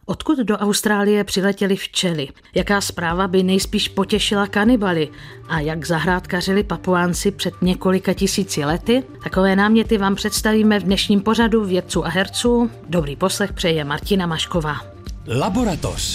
Odkud do Austrálie přiletěly včely? Jaká zpráva by nejspíš potěšila kanibaly? A jak zahrádkařili Papuánci před několika tisíci lety? Takové náměty vám představíme v dnešním pořadu vědců a herců. Dobrý poslech přeje Martina Mašková. Laboratoř.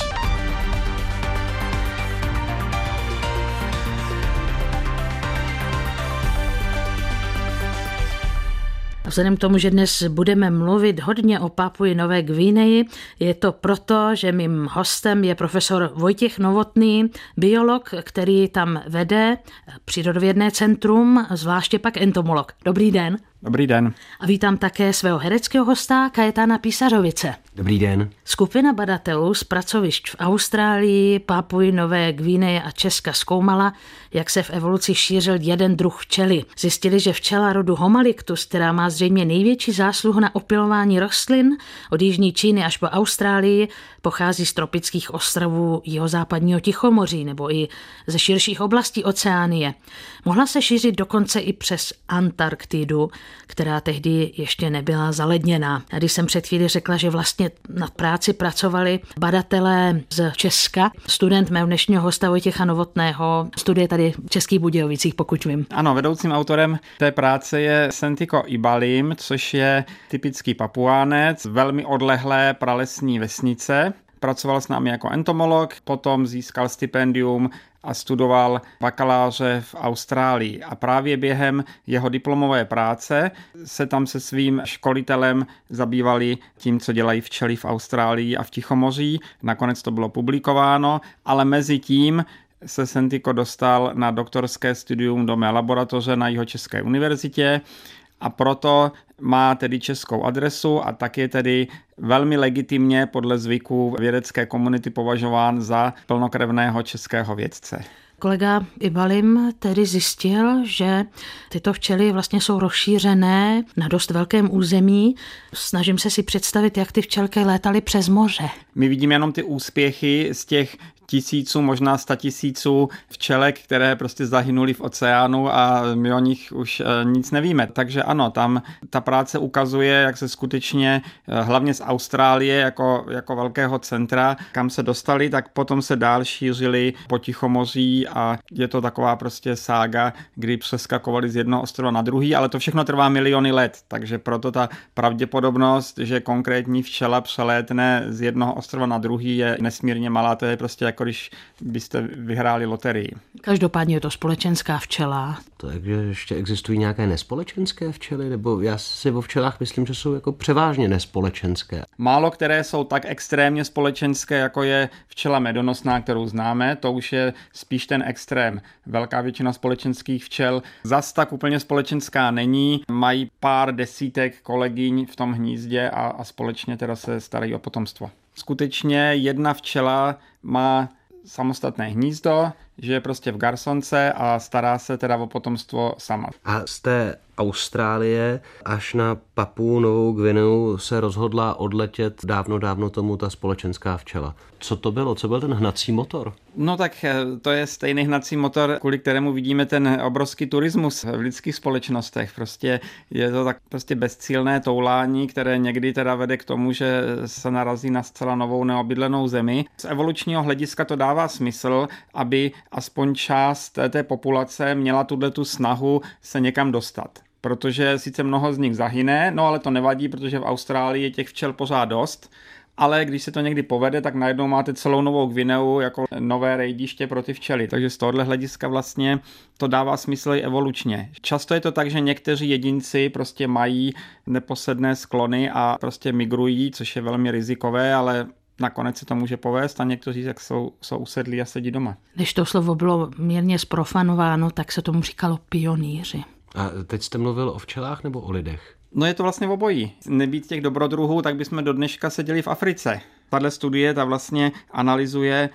Vzhledem k tomu, že dnes budeme mluvit hodně o Papui Nové Gvineji, je to proto, že mým hostem je profesor Vojtěch Novotný, biolog, který tam vede přírodovědné centrum, zvláště pak entomolog. Dobrý den. Dobrý den. A vítám také svého hereckého hosta Kajetána Písařovice. Dobrý den. Skupina badatelů z pracovišť v Austrálii, Papui Nové Gvineje a Česka zkoumala, jak se v evoluci šířil jeden druh včely. Zjistili, že včela rodu Homalictus, která má zřejmě největší zásluhu na opylování rostlin od jižní Číny až po Austrálii, pochází z tropických ostrovů jihozápadního Tichomoří nebo i ze širších oblastí Oceánie. Mohla se šířit dokonce i přes Antarktidu, která tehdy ještě nebyla zaledněná. A když jsem před chvíli řekla, že vlastně na práci pracovali badatelé z Česka, student mého dnešního hosta Vojtěcha Novotného, studuje tady v Českých Budějovicích, pokud vím. Ano, vedoucím autorem té práce je Sentiko Ibalim, což je typický Papuánec, velmi odlehlé pralesní vesnice. Pracoval s námi jako entomolog, potom získal stipendium a studoval bakaláře v Austrálii. A právě během jeho diplomové práce se tam se svým školitelem zabývali tím, co dělají včely v Austrálii a v Tichomoří. Nakonec to bylo publikováno, ale mezi tím se Sentiko dostal na doktorské studium do mé laboratoře na Jihočeské univerzitě a proto má tedy českou adresu a tak je tedy velmi legitimně podle zvyků vědecké komunity považován za plnokrevného českého vědce. Kolega Ibalim tedy zjistil, že tyto včely vlastně jsou rozšířené na dost velkém území. Snažím se si představit, jak ty včelky létaly přes moře. My vidíme jenom ty úspěchy z těch tisíců, možná 100 000 včelek, které prostě zahynuly v oceánu a my o nich už nic nevíme. Takže ano, tam ta práce ukazuje, jak se skutečně hlavně z Austrálie jako velkého centra, kam se dostali, tak potom se dál šířili po Tichomoří a je to taková prostě sága, kdy přeskakovali z jednoho ostrova na druhý, ale to všechno trvá miliony let, takže proto ta pravděpodobnost, že konkrétní včela přelétne z jednoho ostrova na druhý je nesmírně malá, to je prostě jako když byste vyhráli loterii. Každopádně je to společenská včela. Takže ještě existují nějaké nespolečenské včely? Nebo já si o včelách myslím, že jsou jako převážně nespolečenské. Málo které jsou tak extrémně společenské, jako je včela medonosná, kterou známe. To už je spíš ten extrém. Velká většina společenských včel zas tak úplně společenská není. Mají pár desítek kolegyň v tom hnízdě a společně teda se starají o potomstvo. Skutečně jedna včela má samostatné hnízdo, žije prostě v garsonce a stará se teda o potomstvo sama. A z té Austrálie až na Papuu Novou Gvineu se rozhodla odletět dávno tomu ta společenská včela. Co to bylo? Co byl ten hnací motor? No tak to je stejný hnací motor, kvůli kterému vidíme ten obrovský turismus v lidských společnostech. Prostě je to tak prostě bezcílné toulání, které někdy teda vede k tomu, že se narazí na zcela novou neobydlenou zemi. Z evolučního hlediska to dává smysl, aby aspoň část té populace měla tu snahu se někam dostat. Protože sice mnoho z nich zahyne, no ale to nevadí, protože v Austrálii je těch včel pořád dost, ale když se to někdy povede, tak najednou máte celou Novou Gvineu jako nové rejdiště pro ty včely. Takže z tohohle hlediska vlastně to dává smysl i evolučně. Často je to tak, že někteří jedinci prostě mají neposedné sklony a prostě migrují, což je velmi rizikové, ale nakonec se to může povést a někteří tak jsou usedlí a sedí doma. Když to slovo bylo mírně zprofanováno, tak se tomu říkalo pionýři. A teď jste mluvil o včelách nebo o lidech? No je to vlastně obojí. Nebýt těch dobrodruhů, tak bychom do dneška seděli v Africe. Tahle studie ta vlastně analyzuje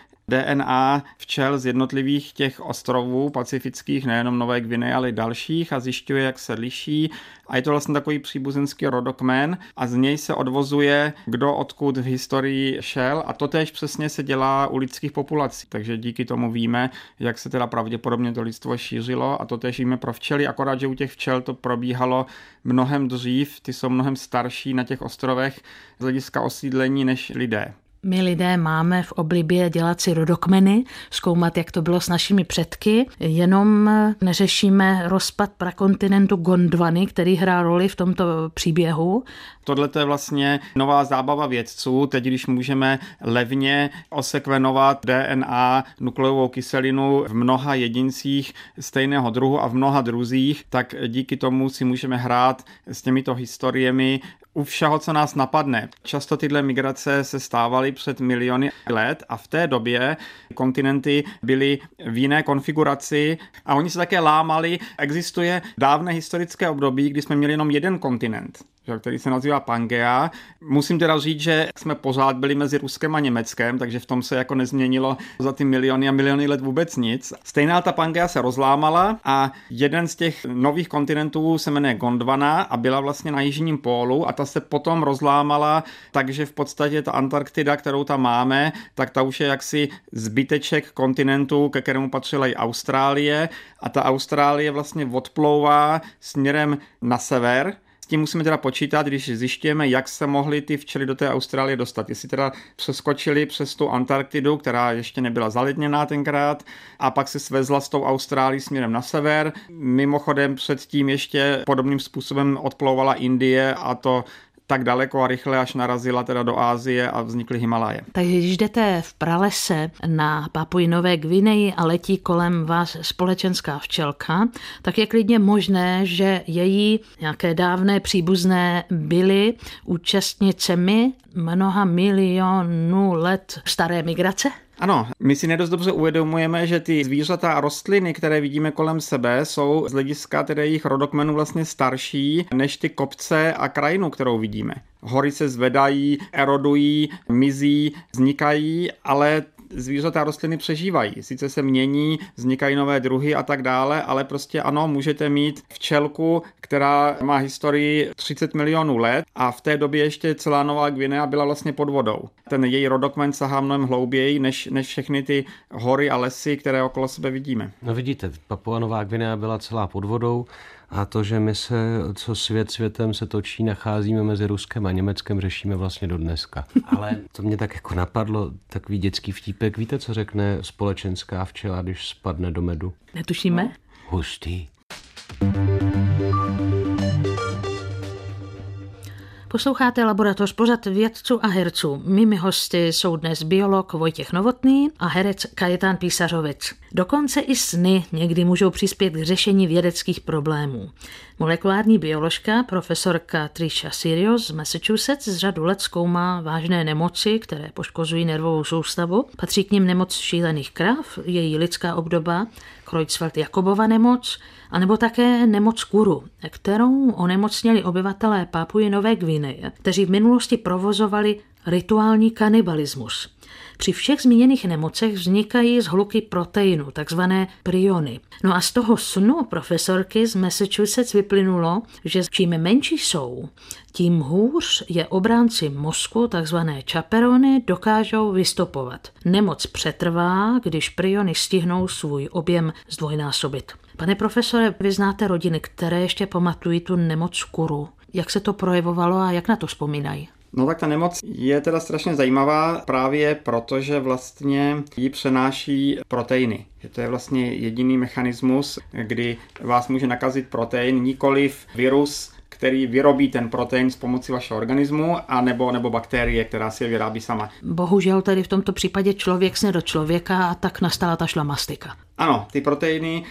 DNA včel z jednotlivých těch ostrovů pacifických, nejenom Nové Gvineje, ale i dalších a zjišťuje, jak se liší. A je to vlastně takový příbuzenský rodokmen a z něj se odvozuje, kdo odkud v historii šel a to též přesně se dělá u lidských populací. Takže díky tomu víme, jak se teda pravděpodobně to lidstvo šířilo a to též víme pro včely, akorát, že u těch včel to probíhalo mnohem dřív, ty jsou mnohem starší na těch ostrovech z hlediska osídlení než lidé. My lidé máme v oblibě dělat si rodokmeny, zkoumat, jak to bylo s našimi předky, jenom neřešíme rozpad prakontinentu Gondwany, který hrál roli v tomto příběhu. Tohle je vlastně nová zábava vědců. Teď, když můžeme levně osekvenovat DNA, nukleovou kyselinu v mnoha jedincích stejného druhu a v mnoha druzích, tak díky tomu si můžeme hrát s těmito historiemi u všeho, co nás napadne. Často tyhle migrace se stávaly před miliony let a v té době kontinenty byly v jiné konfiguraci a oni se také lámali. Existuje dávné historické období, kdy jsme měli jenom jeden kontinent, který se nazývá Pangea. Musím teda říct, že jsme pořád byli mezi Ruskem a Německem, takže v tom se jako nezměnilo za ty miliony a miliony let vůbec nic. Stejná ta Pangea se rozlámala a jeden z těch nových kontinentů se jmenuje Gondwana a byla vlastně na jižním pólu a ta se potom rozlámala, takže v podstatě ta Antarktida, kterou tam máme, tak ta už je jaksi zbyteček kontinentu, ke kterému patřila i Austrálie a ta Austrálie vlastně odplouvá směrem na sever. S tím musíme teda počítat, když zjišťujeme, jak se mohly ty včely do té Austrálie dostat. Jestli teda přeskočili přes tu Antarktidu, která ještě nebyla zaledněná tenkrát, a pak se svezla s tou Austrálií směrem na sever. Mimochodem předtím ještě podobným způsobem odplouvala Indie a to tak daleko a rychle, až narazila teda do Asie a vznikly Himaláje. Takže když jdete v pralese na Papui Nové Gvineji a letí kolem vás společenská včelka, tak je klidně možné, že její nějaké dávné příbuzné byly účastnicemi mnoha milionů let staré migrace? Ano, my si nedost dobře uvědomujeme, že ty zvířata a rostliny, které vidíme kolem sebe, jsou z hlediska tedy jejich rodokmenů vlastně starší než ty kopce a krajinu, kterou vidíme. Hory se zvedají, erodují, mizí, vznikají, ale zvířata a rostliny přežívají. Sice se mění, vznikají nové druhy a tak dále, ale prostě ano, můžete mít včelku, která má historii 30 milionů let a v té době ještě celá Nová Gvinea byla vlastně pod vodou. Ten její rodokmen sahá mnohem hlouběji než všechny ty hory a lesy, které okolo sebe vidíme. No vidíte, Papua Nová Gvinea byla celá pod vodou a to, že my se, co svět světem se točí, nacházíme mezi Ruskem a Německem, řešíme vlastně do dneska. Ale to mě tak jako napadlo, takový dětský vtípek. Víte, co řekne společenská včela, když spadne do medu? Netušíme? No. Hustý. Posloucháte Laboratoř, pořad vědců a herců. Mými hosty jsou dnes biolog Vojtěch Novotný a herec Kajetán Písařovic. Dokonce i sny někdy můžou přispět k řešení vědeckých problémů. Molekulární bioložka profesorka Tricia Sirius z Massachusetts z řadu let zkoumá vážné nemoci, které poškozují nervovou soustavu. Patří k nim nemoc šílených krav, její lidská obdoba, Creutzfeldt-Jakobova nemoc, anebo také nemoc kuru, kterou onemocněli obyvatelé Papui Nové Gvineje, kteří v minulosti provozovali rituální kanibalismus. Při všech zmíněných nemocech vznikají zhluky proteinu, takzvané priony. No a z toho snu profesorky z Massachusetts vyplynulo, že čím menší jsou, tím hůř je obránci mozku, takzvané chaperony, dokážou vystopovat. Nemoc přetrvá, když priony stihnou svůj objem zdvojnásobit. Pane profesore, vy znáte rodiny, které ještě pamatují tu nemoc kuru. Jak se to projevovalo a jak na to vzpomínají? No tak ta nemoc je teda strašně zajímavá právě proto, že vlastně ji přenáší proteiny. Že to je vlastně jediný mechanismus, kdy vás může nakazit protein, nikoliv virus, který vyrobí ten protein s pomocí vašeho organismu, nebo bakterie, která si je vyrábí sama. Bohužel tedy v tomto případě člověk sne do člověka a tak nastala ta šlamastika. Ano, ty proteiny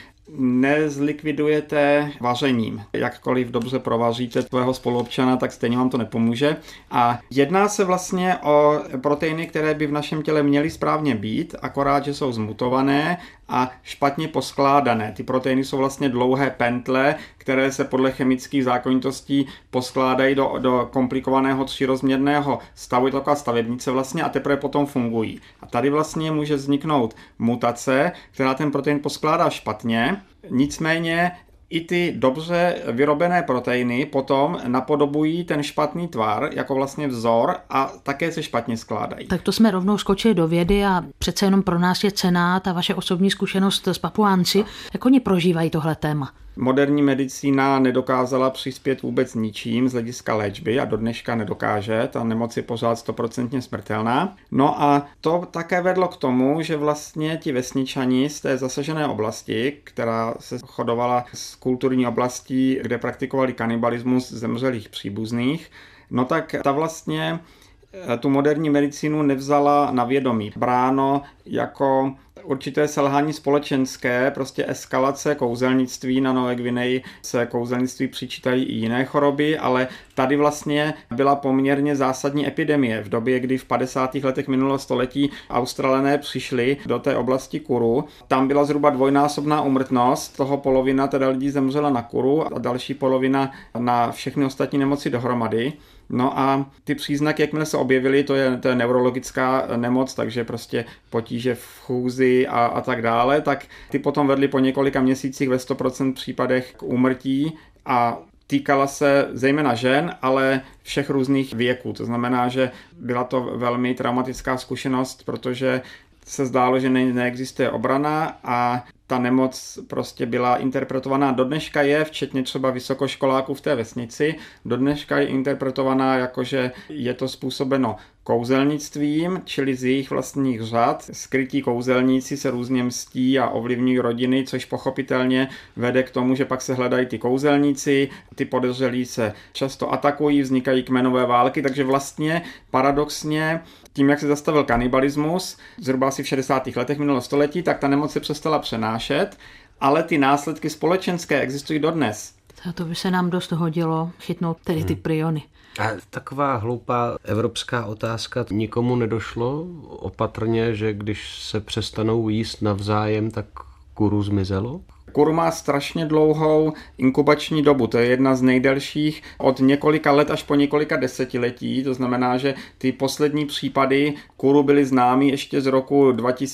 nezlikvidujete vařením. Jakkoliv dobře provaříte tvého spoluobčana, tak stejně vám to nepomůže. A jedná se vlastně o proteiny, které by v našem těle měly správně být, akorát, že jsou zmutované a špatně poskládané. Ty proteiny jsou vlastně dlouhé pentle, které se podle chemických zákonitostí poskládají do komplikovaného třírozměrného stavu, je to taková stavebnice vlastně, a teprve potom fungují. A tady vlastně může vzniknout mutace, která ten protein poskládá špatně, nicméně i ty dobře vyrobené proteiny potom napodobují ten špatný tvar jako vlastně vzor a také se špatně skládají. Tak to jsme rovnou skočili do vědy a přece jenom pro nás je cenná ta vaše osobní zkušenost s Papuánci. Jak oni prožívají tohle téma? Moderní medicína nedokázala přispět vůbec ničím z hlediska léčby a do dneška nedokáže, ta nemoc je pořád 100% smrtelná. No a to také vedlo k tomu, že vlastně ti vesničani z té zasažené oblasti, která se shodovala z kulturní oblastí, kde praktikovali kanibalismus zemřelých příbuzných, no tak ta vlastně tu moderní medicínu nevzala na vědomí. Bráno jako určité selhání společenské, prostě eskalace kouzelnictví. Na Nové Gvineji se kouzelnictví přičítají i jiné choroby, ale tady vlastně byla poměrně zásadní epidemie. V době, kdy v 50. letech minulého století Australané přišli do té oblasti kuru, tam byla zhruba dvojnásobná úmrtnost, toho polovina teda lidí zemřela na kuru a další polovina na všechny ostatní nemoci dohromady. No a ty příznaky, jakmile se objevily, to je neurologická nemoc, takže prostě potíže v chůzi a tak dále, tak ty potom vedly po několika měsících ve 100% případech k úmrtí a týkala se zejména žen, ale všech různých věků. To znamená, že byla to velmi traumatická zkušenost, protože se zdálo, že neexistuje obrana a ta nemoc prostě byla interpretovaná. Do dneška je, včetně třeba vysokoškoláků v té vesnici, do dneška je interpretovaná jako, že je to způsobeno kouzelnictvím, čili z jejich vlastních řad. Skrytí kouzelníci se různě mstí a ovlivňují rodiny, což pochopitelně vede k tomu, že pak se hledají ty kouzelníci, ty podezřelí se často atakují, vznikají kmenové války, takže vlastně paradoxně tím, jak se zastavil kanibalismus, zhruba asi v 60. letech minulého století, tak ta nemoc se přestala přenášet, ale ty následky společenské existují dodnes. To by se nám dost hodilo chytnout tedy ty priony. A taková hloupá evropská otázka, nikomu nedošlo opatrně, že když se přestanou jíst navzájem, tak kuru zmizelo? Kuru má strašně dlouhou inkubační dobu, to je jedna z nejdelších, od několika let až po několika desetiletí, to znamená, že ty poslední případy kuru byly známy ještě z roku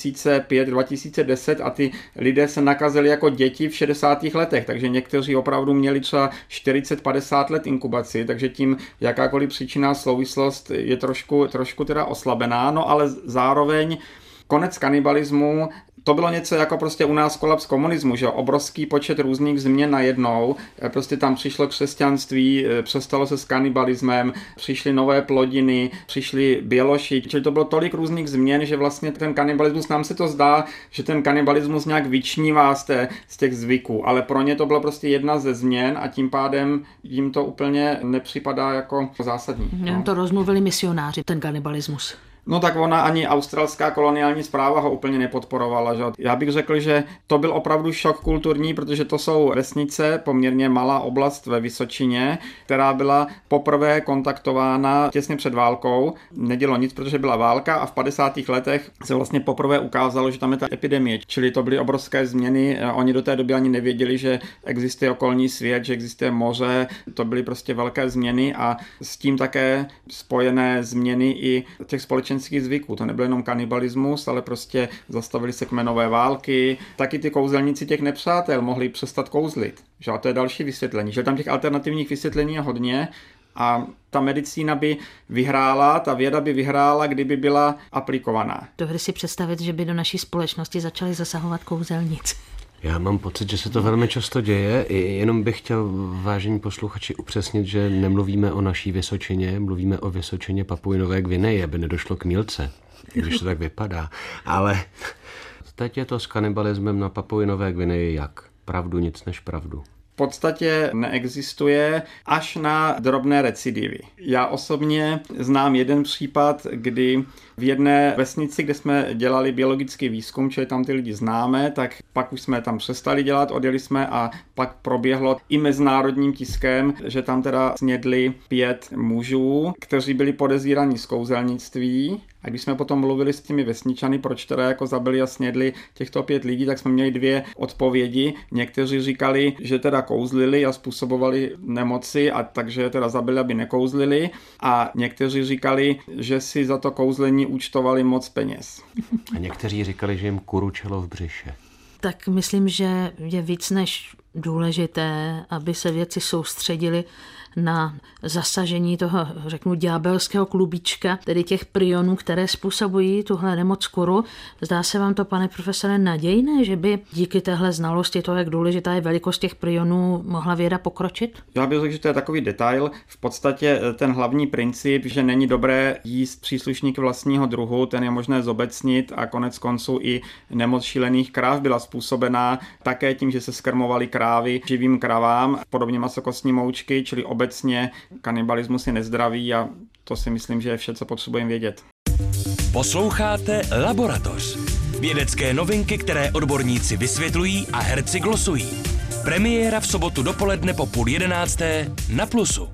2005-2010 a ty lidé se nakazili jako děti v 60. letech, takže někteří opravdu měli třeba 40-50 let inkubaci, takže tím jakákoliv příčinná souvislost je trošku teda oslabená, no ale zároveň konec kanibalismu, to bylo něco jako prostě u nás kolaps komunismu, že obrovský počet různých změn najednou, prostě tam přišlo křesťanství, přestalo se s kanibalismem, přišly nové plodiny, přišli běloši, čili to bylo tolik různých změn, že vlastně ten kanibalismus, nám se to zdá, že ten kanibalismus nějak vyčnívá z těch zvyků, ale pro ně to byla prostě jedna ze změn a tím pádem jim to úplně nepřipadá jako zásadní. No. To rozmluvili misionáři, ten kanibalismus. No tak ona ani australská koloniální správa ho úplně nepodporovala. Že? Já bych řekl, že to byl opravdu šok kulturní, protože to jsou vesnice, poměrně malá oblast ve Vysočině, která byla poprvé kontaktována těsně před válkou. Nedělo nic, protože byla válka a v 50. letech se vlastně poprvé ukázalo, že tam je ta epidemie. Čili to byly obrovské změny. Oni do té doby ani nevěděli, že existuje okolní svět, že existuje moře. To byly prostě velké změny a s tím také spojené změny i těch společenských zvyků. To nebyl jenom kanibalismus, ale prostě zastavili se kmenové války. Taky ty kouzelníci těch nepřátel mohli přestat kouzlit. Že? A to je další vysvětlení. Že tam těch alternativních vysvětlení je hodně a ta medicína by vyhrála, ta věda by vyhrála, kdyby byla aplikovaná. Dovedu si představit, že by do naší společnosti začali zasahovat kouzelníci. Já mám pocit, že se to velmi často děje. Jenom bych chtěl, vážení posluchači, upřesnit, že nemluvíme o naší Vysočině, mluvíme o Vysočině Papui Nové Gvineji, aby nedošlo k mýlce, když to tak vypadá. Ale teď je to s kanibalismem na Papui Nové Gvineji jak? Pravdu, nic než pravdu. V podstatě neexistuje až na drobné recidivy. Já osobně znám jeden případ, kdy v jedné vesnici, kde jsme dělali biologický výzkum, čili tam ty lidi známe, tak pak už jsme tam přestali dělat, odjeli jsme a pak proběhlo i mezinárodním tiskem, že tam teda snědli 5 mužů, kteří byli podezíraní z kouzelnictví. A když jsme potom mluvili s těmi vesničany, proč teda jako zabili a snědli těchto 5 lidí, tak jsme měli 2 odpovědi. Někteří říkali, že teda kouzlili a způsobovali nemoci a takže teda zabili, aby nekouzlili. A někteří říkali, že si za to kouzlení účtovali moc peněz. A někteří říkali, že jim kuručelo v břiše. Tak myslím, že je víc než důležité, aby se vědci soustředili na zasažení toho, řeknu, ďábelského klubíčka, tedy těch prionů, které způsobují tuhle nemoc kuru. Zdá se vám to, pane profesore, nadějné, že by díky téhle znalosti toho, jak důležitá je velikost těch prionů, mohla věda pokročit? Já bych řekl, že to je takový detail. V podstatě ten hlavní princip, že není dobré jíst příslušníky vlastního druhu, ten je možné zobecnit a konec konců i nemoc šílených kráv byla způsobená také tím, že se skrmovaly krávy živým kravám, podobně masokostní moučky, čili obecně kanibalismus je nezdravý a to si myslím, že je vše, co potřebujeme vědět. Posloucháte Laboratoř. Vědecké novinky, které odborníci vysvětlují a herci glosují. Premiéra v sobotu dopoledne po 10:30 na Plusu.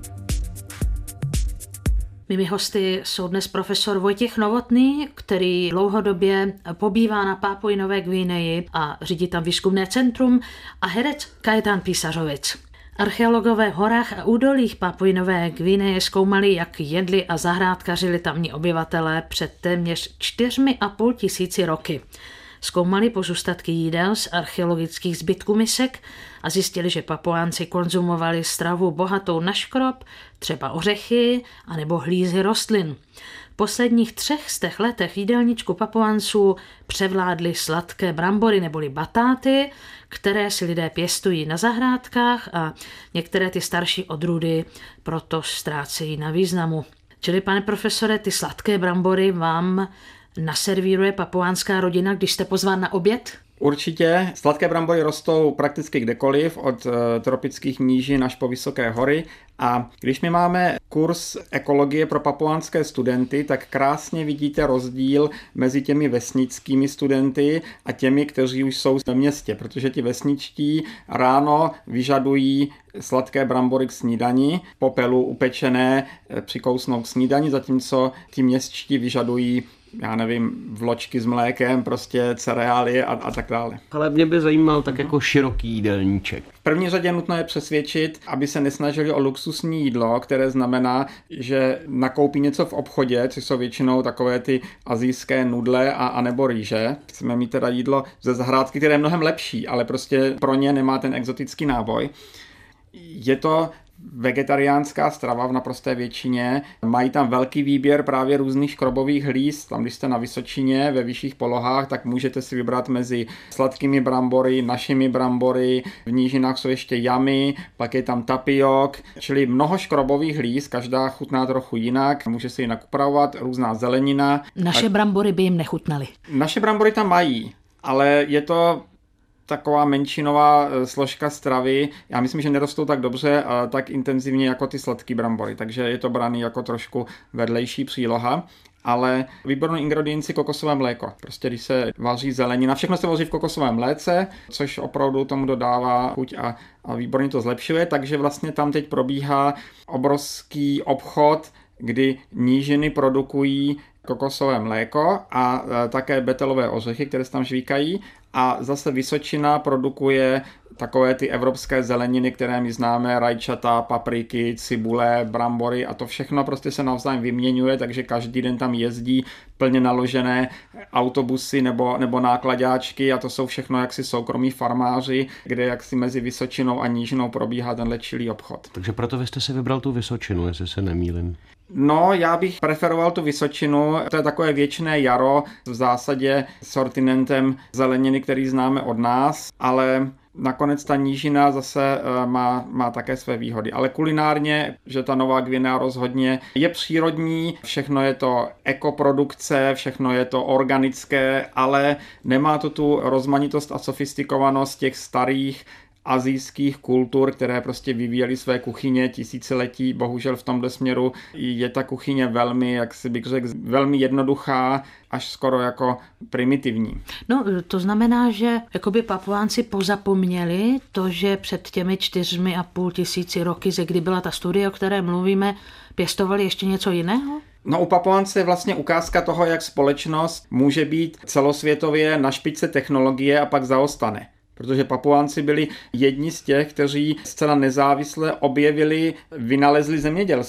Mými hosty jsou dnes profesor Vojtěch Novotný, který dlouhodobě pobývá na Papui Nové Guineji a řídí tam výzkumné centrum, a herec Kajetán Písařovic. Archeologové v horách a údolích Papui Nové Guineje zkoumali, jak jedli a zahrádkařili tamní obyvatelé před téměř 4,5 tisíci roky. Zkoumali pozůstatky jídel z archeologických zbytků misek a zjistili, že Papuánci konzumovali stravu bohatou na škrob, třeba ořechy anebo hlízy rostlin. V posledních 300 letech v jídelníčku Papuánců převládly sladké brambory neboli batáty, které si lidé pěstují na zahrádkách a některé ty starší odrůdy proto ztrácejí na významu. Čili, pane profesore, ty sladké brambory vám naservíruje papuánská rodina, když jste pozván na oběd? Určitě. Sladké brambory rostou prakticky kdekoliv, od tropických nížin až po vysoké hory. A když my máme kurz ekologie pro papuánské studenty, tak krásně vidíte rozdíl mezi těmi vesnickými studenty a těmi, kteří už jsou ve městě, protože ti vesničtí ráno vyžadují sladké brambory k snídani, popelu upečené přikousnou k snídani, zatímco ti městští vyžadují, já nevím, vločky s mlékem, prostě cereálie a tak dále. Ale mě by zajímal tak jako široký jídelníček. V první řadě nutno je přesvědčit, aby se nesnažili o luxusní jídlo, které znamená, že nakoupí něco v obchodě, což jsou většinou takové ty asijské nudle a nebo rýže. Chceme mít teda jídlo ze zahrádky, které je mnohem lepší, ale prostě pro ně nemá ten exotický náboj. Je to vegetariánská strava v naprosté většině. Mají tam velký výběr právě různých škrobových hlíz. Tam, když jste na Vysočině, ve vyšších polohách, tak můžete si vybrat mezi sladkými brambory, našimi brambory. V nížinách jsou ještě jamy, pak je tam tapiok, čili mnoho škrobových hlíz, každá chutná trochu jinak. Může se jinak upravovat, různá zelenina. Naše brambory by jim nechutnaly. Naše brambory tam mají, ale je to taková menšinová složka stravy. Já myslím, že nerostou tak dobře a tak intenzivně jako ty sladké brambory, takže je to braný jako trošku vedlejší příloha. Ale výbornou ingredienci kokosové mléko. Prostě když se vaří zelenina, všechno se vaří v kokosovém mléce, což opravdu tomu dodává chuť a výborně to zlepšuje, takže vlastně tam teď probíhá obrovský obchod, kdy nížiny produkují kokosové mléko a také betelové ořechy, které se tam žvíkají, a zase Vysočina produkuje takové ty evropské zeleniny, které my známe, rajčata, papriky, cibule, brambory, a to všechno prostě se navzájem vyměňuje, takže každý den tam jezdí plně naložené autobusy nebo nákladáčky, a to jsou všechno jaksi soukromí farmáři, kde jaksi mezi Vysočinou a Nížinou probíhá tenhle čilý obchod. Takže proto vy jste si vybral tu Vysočinu, jestli se nemýlim. No, já bych preferoval tu Vysočinu, to je takové věčné jaro, v zásadě sortimentem zeleniny, který známe od nás, ale nakonec ta nížina zase má také své výhody. Ale kulinárně, že ta Nová Guinea rozhodně je přírodní, všechno je to ekoprodukce, všechno je to organické, ale nemá to tu rozmanitost a sofistikovanost těch starých asijských kultur, které prostě vyvíjely své kuchyně tisíciletí. Bohužel v tomto směru je ta kuchyně velmi, jak si bych řekl, velmi jednoduchá, až skoro jako primitivní. No, to znamená, že jakoby Papuánci pozapomněli to, že před těmi 4,5 tisíci roky, ze kdy byla ta studie, o které mluvíme, pěstovali ještě něco jiného? No, u Papuánce je vlastně ukázka toho, jak společnost může být celosvětově na špičce technologie a pak zaostane. Protože Papuánci byli jedni z těch, kteří zcela nezávisle objevili, vynalezli zemědělství.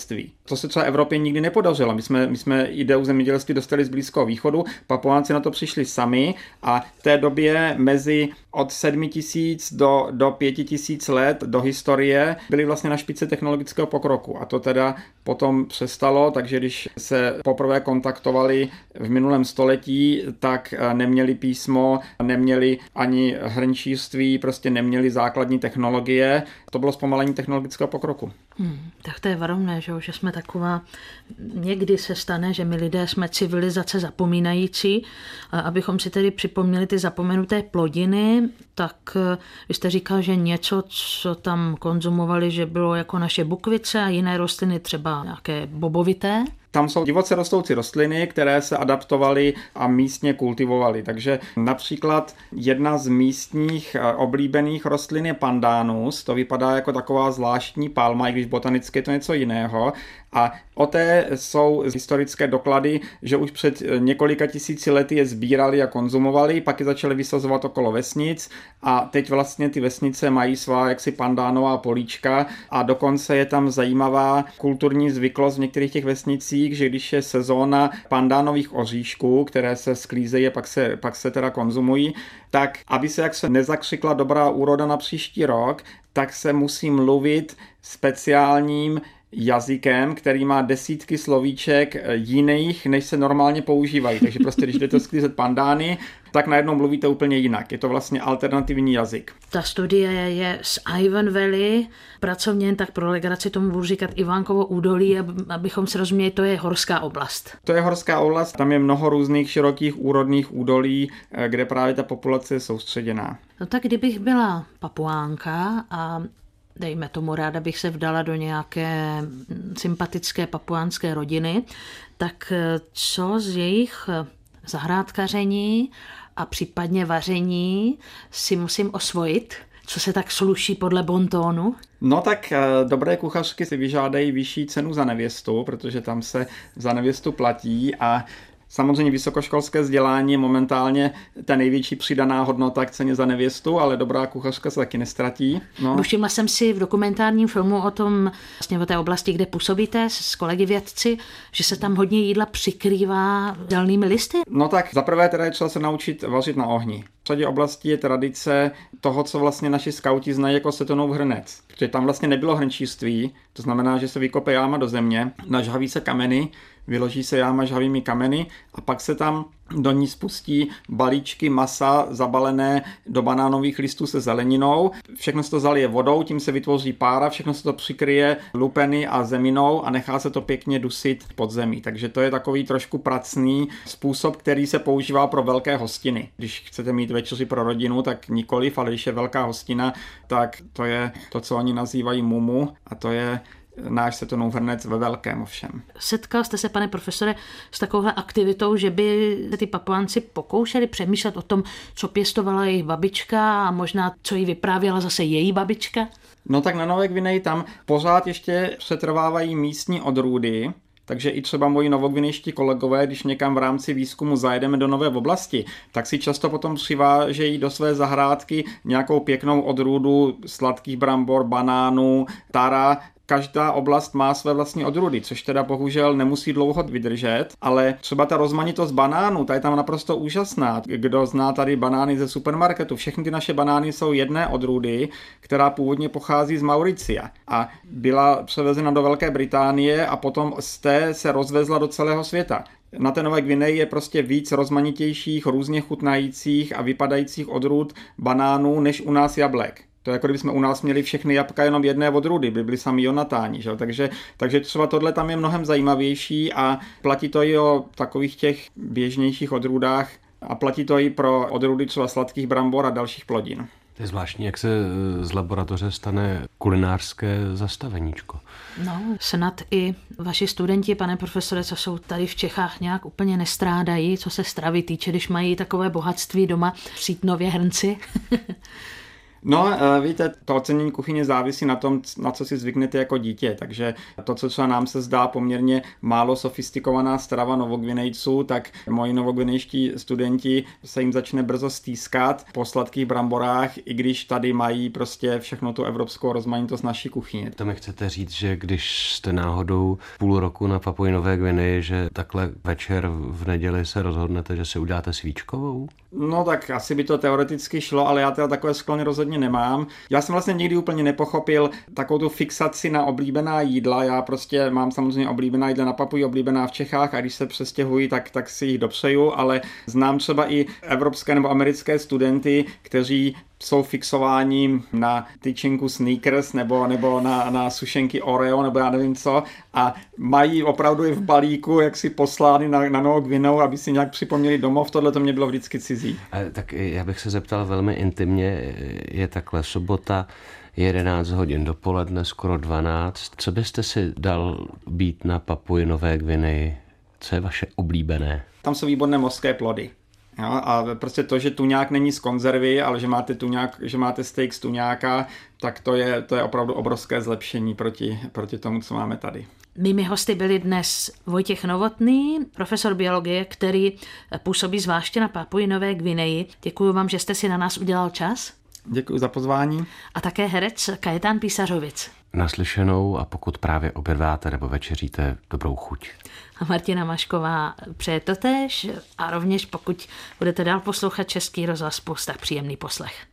To se třeba Evropě nikdy nepodařilo. My jsme ideu zemědělství dostali z Blízkého východu, Papuánci na to přišli sami a v té době mezi od 7000 do 5000 let do historie byli vlastně na špičce technologického pokroku. A to teda potom přestalo, takže když se poprvé kontaktovali v minulém století, tak neměli písmo, neměli ani hrnčířství, prostě neměli základní technologie. To bylo zpomalení technologického pokroku. Tak to je varovné, že jsme taková, někdy se stane, že my lidé jsme civilizace zapomínající, abychom si tedy připomněli ty zapomenuté plodiny, tak vy jste říkal, že něco, co tam konzumovali, že bylo jako naše bukvice a jiné rostliny, třeba nějaké bobovité. Tam jsou divoce rostoucí rostliny, které se adaptovaly a místně kultivovaly. Takže například jedna z místních oblíbených rostlin je pandanus. To vypadá jako taková zvláštní palma, i když botanicky je to něco jiného. A o té jsou historické doklady, že už před několika tisíci lety je sbírali a konzumovali, pak je začali vysazovat okolo vesnic a teď vlastně ty vesnice mají svá jaksi pandánová políčka a dokonce je tam zajímavá kulturní zvyklost v některých těch vesnicích, že když je sezóna pandánových oříšků, které se sklízejí a pak se teda konzumují, tak aby se jak se nezakřikla dobrá úroda na příští rok, tak se musí mluvit speciálním jazykem, který má desítky slovíček jiných, než se normálně používají. Takže prostě, když jdete sklízet pandány, tak najednou mluvíte úplně jinak. Je to vlastně alternativní jazyk. Ta studie je z Ivan Valley, pracovně tak pro legraci tomu budu říkat Ivánkovo údolí, abychom si rozuměli, to je horská oblast. To je horská oblast, tam je mnoho různých širokých úrodných údolí, kde právě ta populace je soustředěná. No tak kdybych byla Papuánka a dejme tomu, ráda bych se vdala do nějaké sympatické papuánské rodiny, tak co z jejich zahrádkaření a případně vaření si musím osvojit, co se tak sluší podle bontónu? No tak dobré kuchařky si vyžádají vyšší cenu za nevěstu, protože tam se za nevěstu platí a samozřejmě vysokoškolské vzdělání je momentálně ta největší přidaná hodnota k ceně za nevěstu, ale dobrá kuchařka se taky nestratí. No. Všimla jsem si v dokumentárním filmu o tom, vlastně o té oblasti, kde působíte s kolegy vědci, že se tam hodně jídla přikrývá dělnými listy. No tak zaprvé teda je třeba se naučit vařit na ohni. V řadě oblastí je tradice toho, co vlastně naši skauti znají jako Setonův hrnec. Protože tam vlastně nebylo hrnčířství, to znamená, že se vykope jáma do země, nažhaví se kameny, vyloží se jáma žhavými kameny a pak se tam do ní spustí balíčky masa zabalené do banánových listů se zeleninou. Všechno se to zalije vodou, tím se vytvoří pára, všechno se to přikryje lupeny a zeminou a nechá se to pěkně dusit pod zemí. Takže to je takový trošku pracný způsob, který se používá pro velké hostiny. Když chcete mít večeři pro rodinu, tak nikoliv, ale když je velká hostina, tak to je to, co oni nazývají mumu a to je náš Setonův hrnec ve velkém ovšem. Setkal jste se, pane profesore, s takovouhle aktivitou, že by se ty Papuánci pokoušeli přemýšlet o tom, co pěstovala jejich babička a možná co jí vyprávěla zase její babička? No tak na Nové Gvineji tam pořád ještě přetrvávají místní odrůdy, takže i třeba moji novogvinejští kolegové, když někam v rámci výzkumu zajedeme do nové oblasti, tak si často potom přivážejí do své zahrádky nějakou pěknou odrůdu sladkých brambor, banánů, tara. Každá oblast má své vlastní odrůdy, což teda bohužel nemusí dlouho vydržet, ale třeba ta rozmanitost banánů, ta je tam naprosto úžasná. Kdo zná tady banány ze supermarketu, všechny ty naše banány jsou jedné odrůdy, která původně pochází z Mauricia a byla převezena do Velké Británie a potom z té se rozvezla do celého světa. Na té Nové Gvineji je prostě víc rozmanitějších, různě chutnajících a vypadajících odrůd banánů než u nás jablek. To je jako kdybychom u nás měli všechny jabka jenom jedné odrůdy, by byli sami Jonatáni, že? Takže třeba tohle tam je mnohem zajímavější a platí to i o takových těch běžnějších odrůdách a platí to i pro odrůdy třeba sladkých brambor a dalších plodin. To je zvláštní, jak se z laboratoře stane kulinářské zastaveníčko. No, snad i vaši studenti, pane profesore, co jsou tady v Čechách, nějak úplně nestrádají, co se stravy týče, když mají takové bohatství doma v Sítnově hrnci. No, víte, to ocenění kuchyně závisí na tom, na co si zvyknete jako dítě, takže to, co třeba nám se zdá poměrně málo sofistikovaná strava Novogvinejců, tak moji novogvinejští studenti se jim začne brzo stýskat po sladkých bramborách, i když tady mají prostě všechno tu evropskou rozmanitost naší kuchyně. To mi chcete říct, že když jste náhodou půl roku na Papui Nové Gvineji, že takhle večer v neděli se rozhodnete, že si uděláte svíčkovou? No tak asi by to teoreticky šlo, ale já teda takové sklony rozhodně nemám. Já jsem vlastně nikdy úplně nepochopil takovou tu fixaci na oblíbená jídla. Já prostě mám samozřejmě oblíbená jídla na Papui, oblíbená v Čechách a když se přestěhuji, tak si jich dopřeju, ale znám třeba i evropské nebo americké studenty, kteří jsou fixováni na tyčinku Snickers nebo na sušenky Oreo nebo já nevím co a mají opravdu i v balíku jak si poslány na Novou Gvineu, aby si nějak připomněli domov. Tohle to mě bylo vždycky cizí. Tak já bych se zeptal velmi intimně, je takhle sobota, 11 hodin dopoledne, skoro 12. Co byste si dal být na Papui Nové Gvineji? Co je vaše oblíbené? Tam jsou výborné mořské plody. Jo, a prostě to, že tuňák není z konzervy, ale že máte steak z tuňáka, tak to je opravdu obrovské zlepšení proti tomu, co máme tady. Mými hosty byli dnes Vojtěch Novotný, profesor biologie, který působí zvláště na Papui Nové Gvineji. Děkuji vám, že jste si na nás udělal čas. Děkuji za pozvání. A také herec Kajetán Písařovic. Naslyšenou a pokud právě obědváte nebo večeříte, dobrou chuť. A Martina Mašková přeje totéž a rovněž pokud budete dál poslouchat Český rozhlas Plus, tak příjemný poslech.